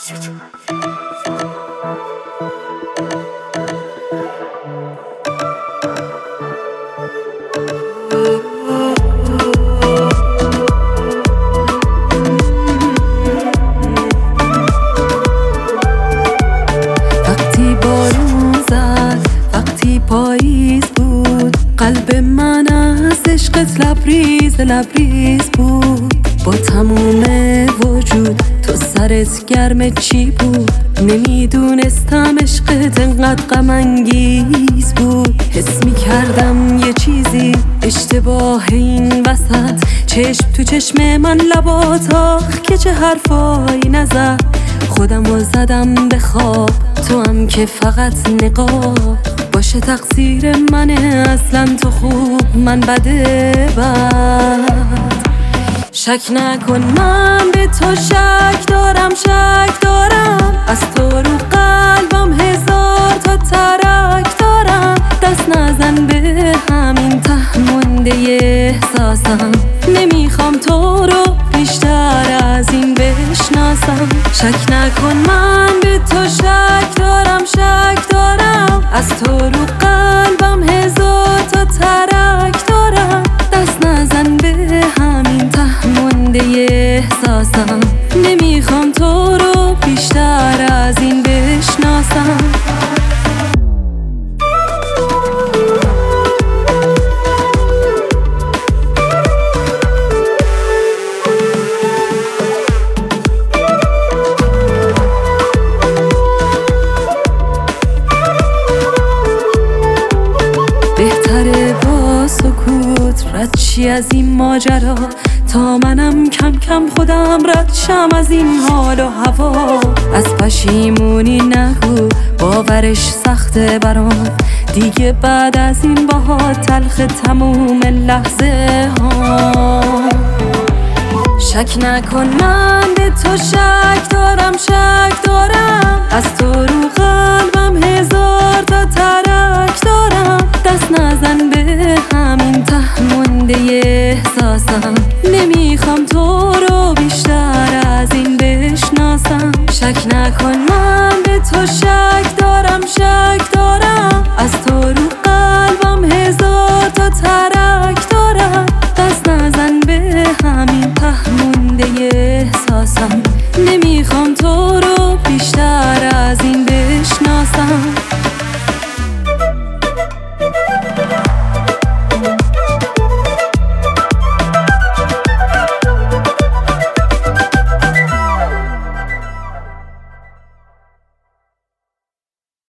وقتی بارون زد، وقتی پاییز بود، قلب من از عشقت لبریز بود. با تموم وجود تو سرت گرم چی بود؟ نمیدونستم عشقت انقدر غم انگیز بود. حس میکردم یه چیزی اشتباه این وسط، چشم تو چشم من لبات آخ که چه حرفایی نزد. خودمو زدم به خواب، تو هم که فقط نقاب باشه تقصیر منه، اصلا تو خوب من بده بد. شک نکن من به تو شک دارم، از تو رو قلبم هزار تا ترک دارم. دست نزن به همین ته مونده احساسم، نمیخوام تو رو بیشتر از این بشناسم. شک نکن من به تو شک دارم، از تو رو قلبم هزار تا ترک دارم. دست نزن به همین ته مونده احساسم، نمیخوام تو رو بیشتر از این بشناسم. بهتره با سکوت رد چی از این ماجرا، تا منم کم کم خودم رد شم از این حال و هوا. از پشیمونی نگو، باورش سخته برام دیگه، بعد از این باهات تلخ تموم لحظه ها. شک نکن من به تو شک دارم، از تو رو قلبم هزار تا ترک دارم. دست نزن به همین ته مونده احساسم، نمیخوام تو رو بیشتر از این بشناسم. شک نکن من به تو شک دارم، از تو رو قلبم هزار تا ترک دارم. دست نزن به همین ته مونده احساسم، نمیخوام تو رو